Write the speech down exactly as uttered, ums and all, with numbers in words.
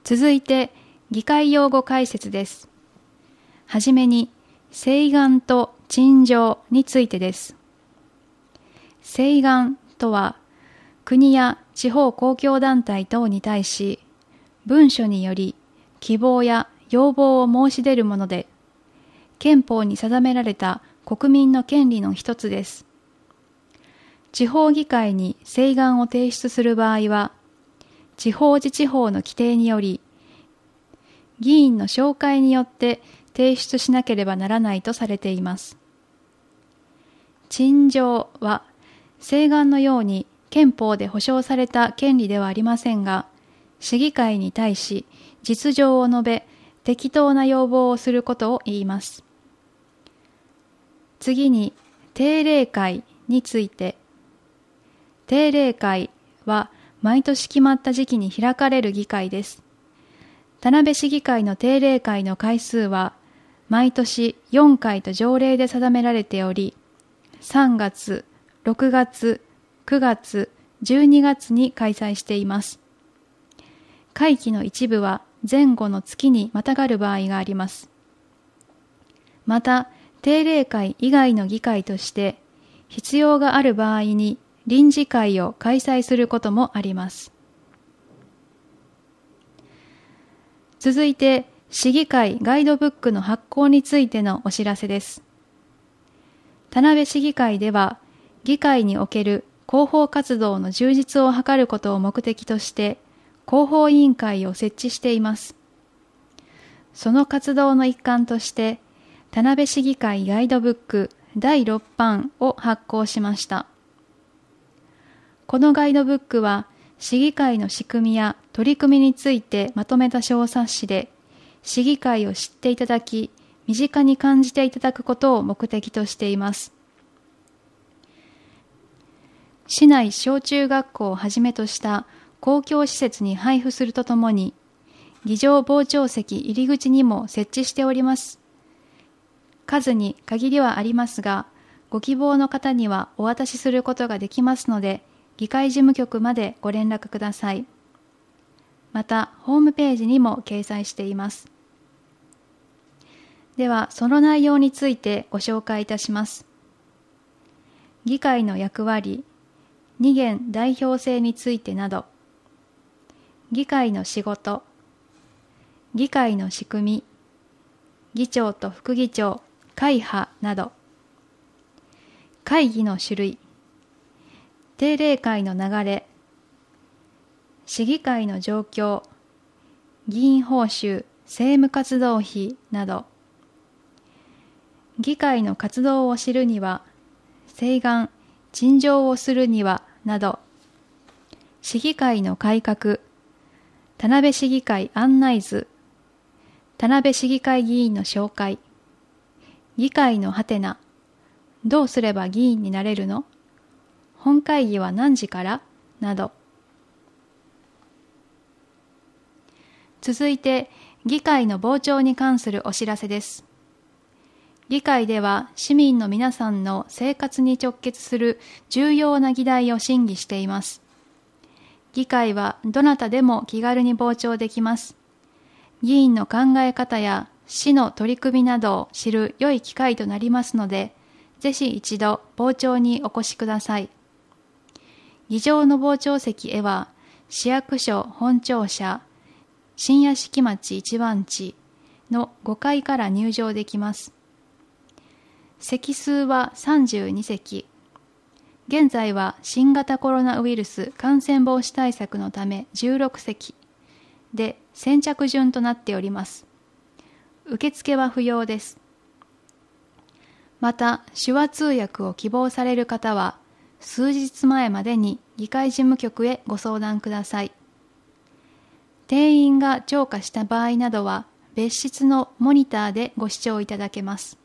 続いて、議会用語解説です。はじめに、請願と陳情についてです。請願とは、国や地方公共団体等に対し、文書により希望や要望を申し出るもので、憲法に定められた国民の権利の一つです。地方議会に請願を提出する場合は、地方自治法の規定により、議員の紹介によって提出しなければならないとされています。陳情は、請願のように憲法で保障された権利ではありませんが、市議会に対し実情を述べ、適当な要望をすることを言います。次に、定例会について。定例会は毎年決まった時期に開かれる議会です。田辺市議会の定例会の回数は毎年よんかいと条例で定められており、さんがつ、ろくがつ、くがつ、じゅうにがつに開催しています。会期の一部は前後の月にまたがる場合があります。また、定例会以外の議会として必要がある場合に臨時会を開催することもあります。続いて、市議会ガイドブックの発行についてのお知らせです。田辺市議会では、議会における広報活動の充実を図ることを目的として、広報委員会を設置しています。その活動の一環として、田辺市議会ガイドブックだいろっぱんを発行しました。このガイドブックは、市議会の仕組みや取り組みについてまとめた小冊子で、市議会を知っていただき、身近に感じていただくことを目的としています。市内小中学校をはじめとした公共施設に配布するとともに、議場傍聴席入り口にも設置しております。数に限りはありますが、ご希望の方にはお渡しすることができますので、議会事務局までご連絡ください。また、ホームページにも掲載しています。では、その内容についてご紹介いたします。議会の役割、二元代表制についてなど、議会の仕事、議会の仕組み、議長と副議長、会派など、会議の種類、定例会の流れ、市議会の状況、議員報酬、政務活動費など、議会の活動を知るには、請願、陳情をするにはなど、市議会の改革、田辺市議会案内図、田辺市議会議員の紹介、議会のハテナ、どうすれば議員になれるの？本会議は何時からなど。続いて、議会の傍聴に関するお知らせです。議会では市民の皆さんの生活に直結する重要な議題を審議しています。議会はどなたでも気軽に傍聴できます。議員の考え方や市の取り組みなどを知る良い機会となりますので、ぜひ一度傍聴にお越しください。議場の傍聴席へは、市役所本庁舎、新屋敷町一番地のごかいから入場できます。席数はさんじゅうにせき。現在は新型コロナウイルス感染防止対策のためじゅうろくせきで先着順となっております。受付は不要です。また、手話通訳を希望される方は、数日前までに議会事務局へご相談ください。定員が超過した場合などは、別室のモニターでご視聴いただけます。